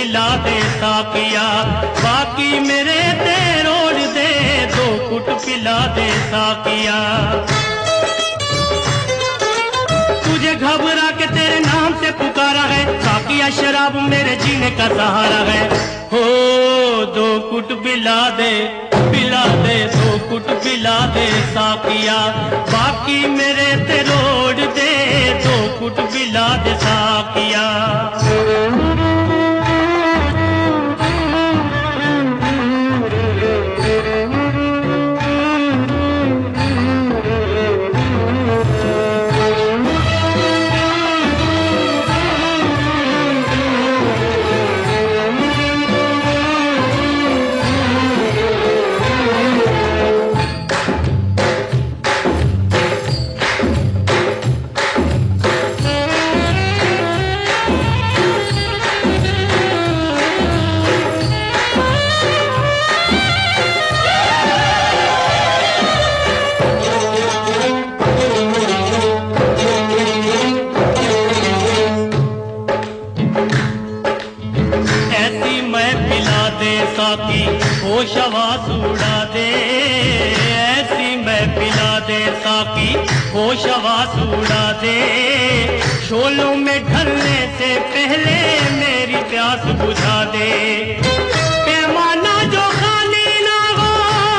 पिला दे साकिया, बाकी मेरे ते रोड दे, दो कुट पिला दे साकिया। तुझे घबरा के तेरे नाम से पुकारा है साकिया, शराब मेरे जीने का सहारा है। हो दो कुट पिला दे दो कुट पिला दे साकिया, बाकी मेरे ते रोड दे, दो कुट पिला दे साकिया। होश आवाज उड़ा दे, ऐसी मैं पिला दे साकी, होश आवाज उड़ा दे। शोलों में ढलने से पहले मेरी प्यास बुझा दे। पैमाना जो खाली ना हो,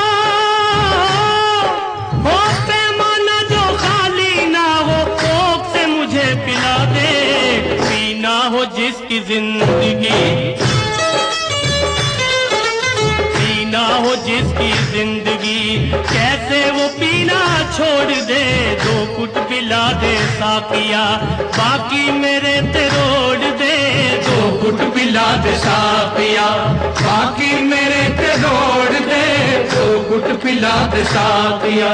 पैमाना जो खाली ना हो, कोक से मुझे पिला दे। पीना हो जिसकी जिंदगी, हो जिसकी जिंदगी, कैसे वो पीना छोड़ दे। दो कुट पिला दे साकिया, बाकी मेरे ते रोड दे, दो कुट पिला दे साकिया, बाकी मेरे ते रोड दे, दो कुट पिला दे साकिया।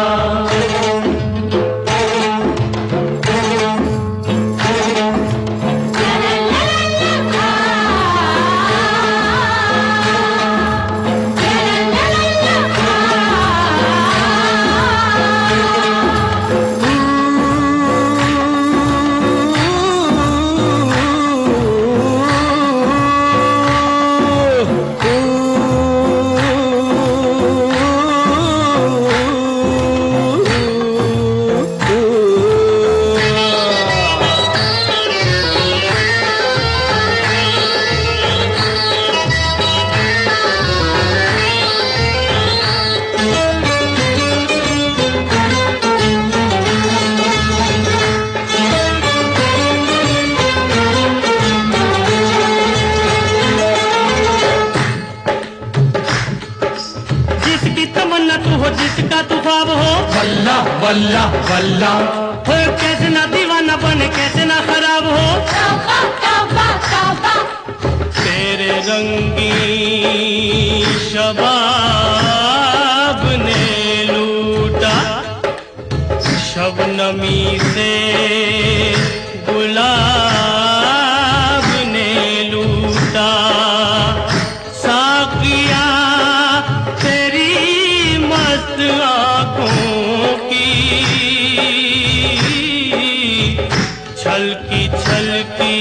जिसका तू ख्वाब हो, वल्ला वल्ला वल्ला, कैसे ना दीवाना बने, कैसे ना खराब हो। तौबा तौबा तौबा, तेरे रंगी शबाब ने लूटा, शबनमी से गुलाब ने लूटा। साकिया आँखों की छलकी छलकी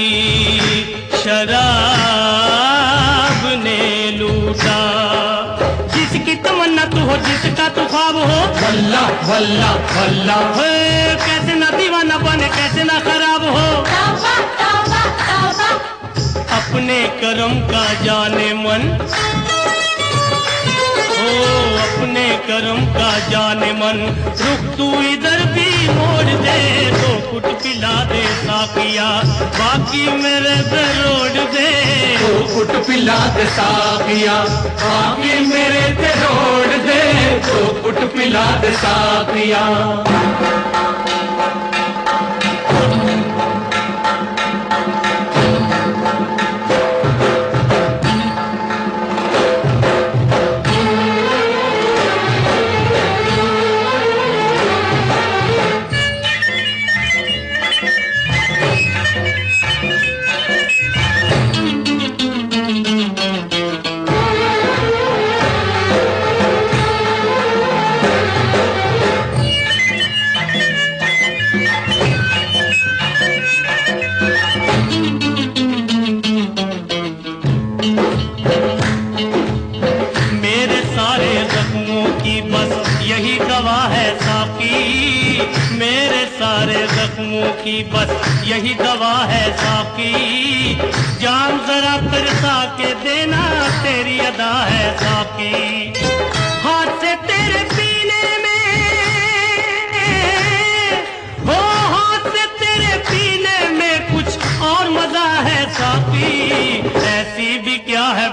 शराब ने लूटा। जिसकी तमन्ना तू हो, जिसका तू ख्वाब हो, वल्ला वल्ला वल्ला, कैसे ना दीवाना बने, कैसे ना खराब हो। तौबा तौबा तौबा, अपने कर्म का जाने मन, अपने कर्म का जाने मन। रुख तू इधर भी मोड़ दे, दो कुट पिला दे साकिया, बाकी मेरे पे रोड दे, दो कुट पिला दे साकिया, बाकी मेरे पे रोड दे, दो कुट पिला दे साकिया। की बस यही दवा है साकी, जाम जरा तरसा के देना तेरी अदा है साकी। हाथ से तेरे पीने में, हो हाथ से तेरे पीने में कुछ और मजा है साकी, ऐसी भी क्या है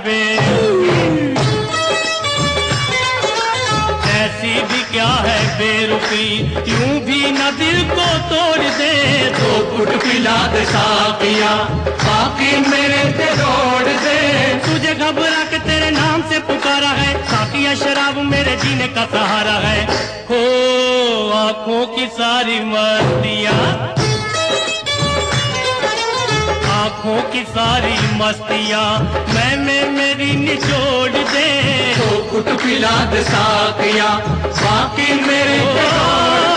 ऐसी भी क्या है बेरुखी, यूं भी न दिल को तोड़ दे, तो घुट पिला दे साकिया, बाकी मेरे से तोड़ दे। तुझे घबरा के तेरे नाम से पुकारा है, साकिया शराब मेरे जीने का सहारा है। हो आंखों की सारी मस्तियां, आंखों की सारी मस्तियां मैं मेरी निचोड़ दे, तो घुट पिला दे साकिया, बाकी मेरे से तोड़ दे।